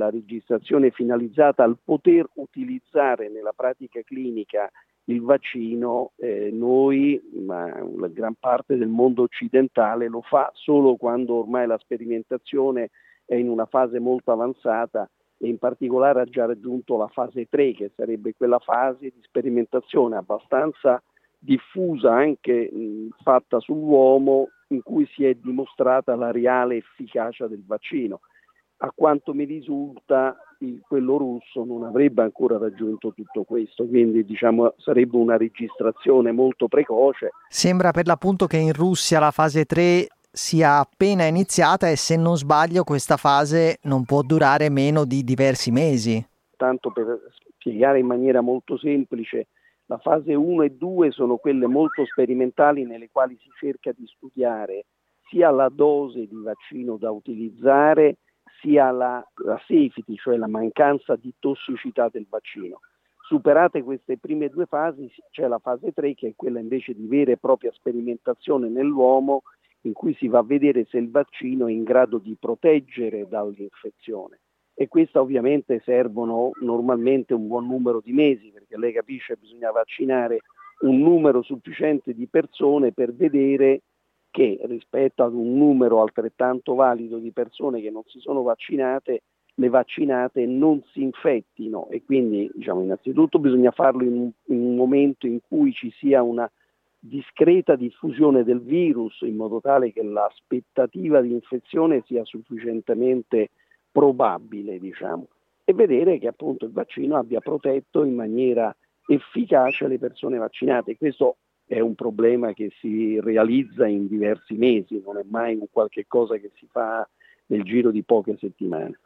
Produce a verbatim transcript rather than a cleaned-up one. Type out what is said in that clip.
la registrazione finalizzata al poter utilizzare nella pratica clinica il vaccino, eh, noi, ma la gran parte del mondo occidentale lo fa solo quando ormai la sperimentazione è in una fase molto avanzata e in particolare ha già raggiunto la fase tre, che sarebbe quella fase di sperimentazione abbastanza diffusa, anche mh, fatta sull'uomo, in cui si è dimostrata la reale efficacia del vaccino. A quanto mi risulta, il, quello russo non avrebbe ancora raggiunto tutto questo, quindi diciamo sarebbe una registrazione molto precoce. Sembra per l'appunto che in Russia la fase tre sia appena iniziata e, se non sbaglio, questa fase non può durare meno di diversi mesi. Tanto per spiegare in maniera molto semplice, la fase uno e due sono quelle molto sperimentali nelle quali si cerca di studiare sia la dose di vaccino da utilizzare sia la, la safety, cioè la mancanza di tossicità del vaccino. Superate queste prime due fasi c'è la fase tre, che è quella invece di vera e propria sperimentazione nell'uomo, in cui si va a vedere se il vaccino è in grado di proteggere dall'infezione. E questa ovviamente servono normalmente un buon numero di mesi, perché lei capisce bisogna vaccinare un numero sufficiente di persone per vedere che rispetto ad un numero altrettanto valido di persone che non si sono vaccinate, le vaccinate non si infettino, e quindi diciamo innanzitutto bisogna farlo in un, in un momento in cui ci sia una discreta diffusione del virus, in modo tale che l'aspettativa di infezione sia sufficientemente probabile, diciamo, e vedere che appunto il vaccino abbia protetto in maniera efficace le persone vaccinate. Questo è un problema che si realizza in diversi mesi, non è mai un qualche cosa che si fa nel giro di poche settimane.